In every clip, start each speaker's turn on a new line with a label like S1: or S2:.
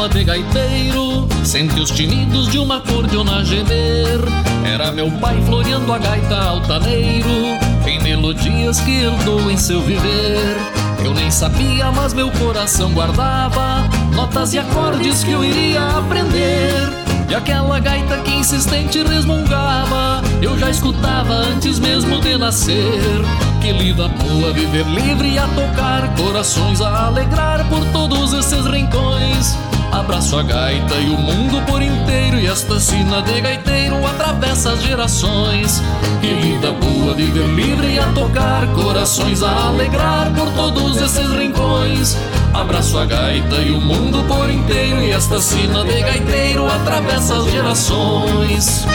S1: alma de gaiteiro sente os tinidos de uma cordiona gemer. Era meu pai floreando a gaita altaneiro em melodias que herdou em seu viver. Eu nem sabia, mas meu coração guardava notas e acordes que eu iria aprender. E aquela gaita que insistente resmungava eu já escutava antes mesmo de nascer. Que lida boa viver livre e a tocar, corações a alegrar por todos esses rincões. Abraço a gaita e o mundo por inteiro, e esta sina de gaiteiro atravessa as gerações. Que lida boa viver livre e a tocar, corações a alegrar por todos esses rincões. Abraço a gaita e o mundo por inteiro, e esta sina de gaiteiro atravessa as gerações.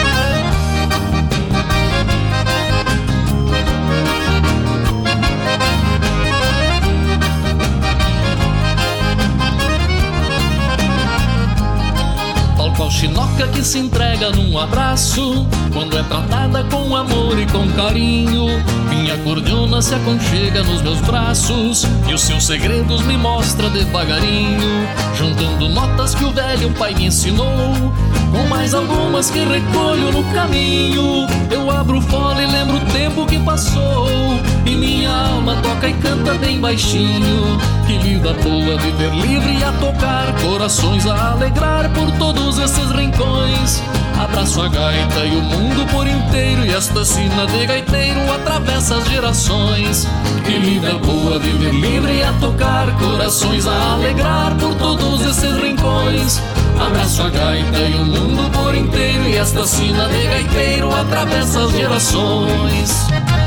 S1: Chinoca que se entrega num abraço quando é tratada com amor e com carinho. Minha cordiona se aconchega nos meus braços e os seus segredos me mostra devagarinho, juntando notas que o velho pai me ensinou com mais algumas que recolho no caminho. Eu abro o fole e lembro o tempo que passou, e minha alma toca e canta bem baixinho. Que lida boa viver livre e a tocar, corações a alegrar por todos esses rincões. Abraço a gaita e o mundo por inteiro, e esta sina de gaiteiro atravessa as gerações. Que lida boa viver livre e a tocar, corações a alegrar por todos esses rincões. Abraço a gaita e o mundo por inteiro, e esta sina de gaiteiro atravessa as gerações.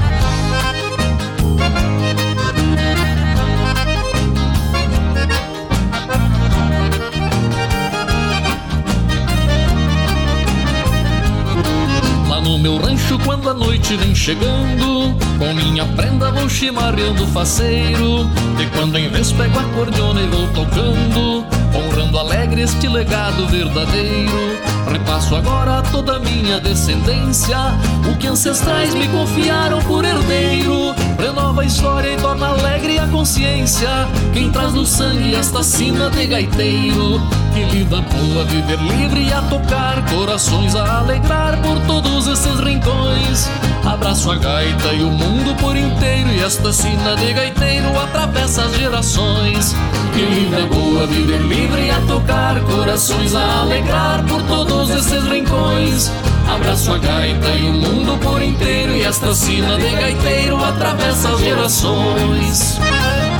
S1: No meu rancho, quando a noite vem chegando, com minha prenda vou chimarreando faceiro. E quando em vez pego a cordiona e vou tocando, honrando alegre este legado verdadeiro. Repasso agora a toda a minha descendência o que ancestrais me confiaram por herdeiro. Renova a história e torna alegre a consciência quem traz no sangue esta sina de gaiteiro. Que lida boa viver livre e a tocar, corações a alegrar por todos esses rincões. Abraço a gaita e o mundo por inteiro, e esta sina de gaiteiro atravessa as gerações. Que lida boa viver livre e a tocar, corações a alegrar por todos esses rincões. Abraço a gaita e o mundo por inteiro, e esta sina de gaiteiro atravessa as gerações.